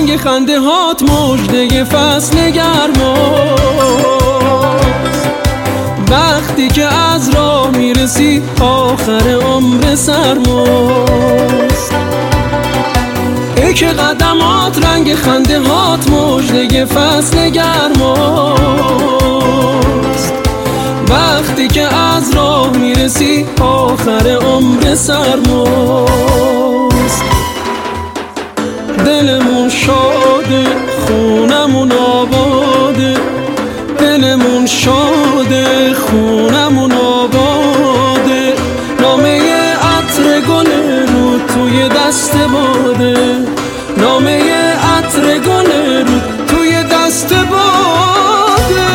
رنگ خنده هات مژده فصل گرماست. وقتی که از راه میرسی آخر عمر سرماست. ای که قدمات رنگ خنده هات مژده فصل گرماست. وقتی که از راه میرسی آخر عمر سرماست. دلمون شاده خونمون آباده، دلمون شاده خونمون آباده. نامه عطر گل رو توی دست باده، نامه عطر گل رو توی دست باده.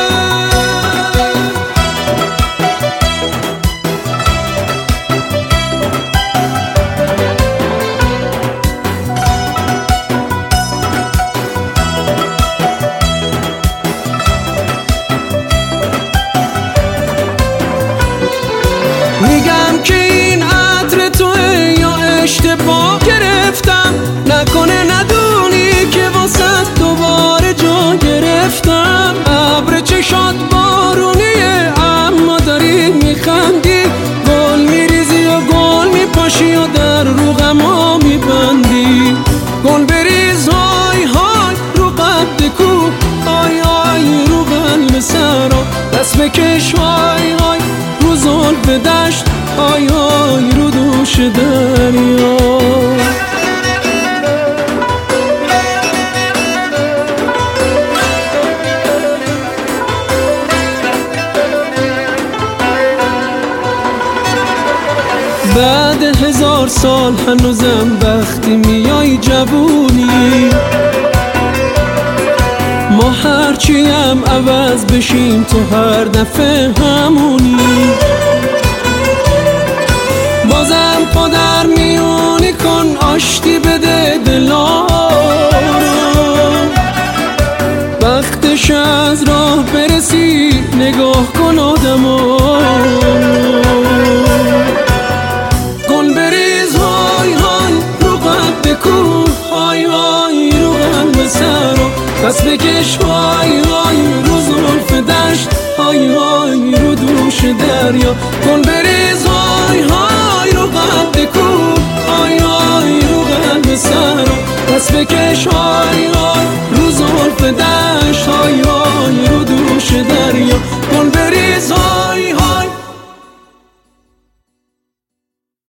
میگم که این عطر توه یا اشتباه گرفتم، نکنه ندونی که واسه دوباره جا گرفتم. ابر چشات بارونیه اما داری میخندی، گل میریزی و گل میپاشی و در رو غما میبندی. گل بریز های های رو قد کوه، های های رو قلب سرا. دست بکش های های رو زلف دشت، های های رو دوش دریا. بعد 1000 سال هنوزم وقتی میای جوونی، ما هرچی هم عوض بشیم تو هر دفعه همونی. بازم پا در میونی کن، آشتی بده دلا رو. وقتش از راه برسی نگاه کن آدما رو. گل بریز های های رو قد کوه، های های رو قلب سرا. دست بکش های های رو زلف دشت، های های رو دوش دریا. گل بریز های های رو قد کوه، های های رو قلب سرا. دست بکش های های رو زلف دشت.